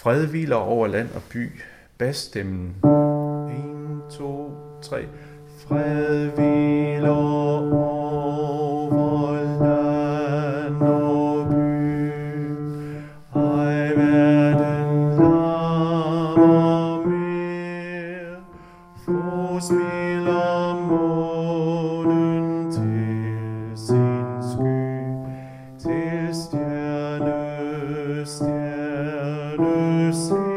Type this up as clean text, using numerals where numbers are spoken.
Fred hviler over land og by. Basstemmen. 1, 2, 3. Fred hviler over land og by. Ej, verden larmer mere. Forsmiller månen til sin sky. Til stjerne, stjerne, se.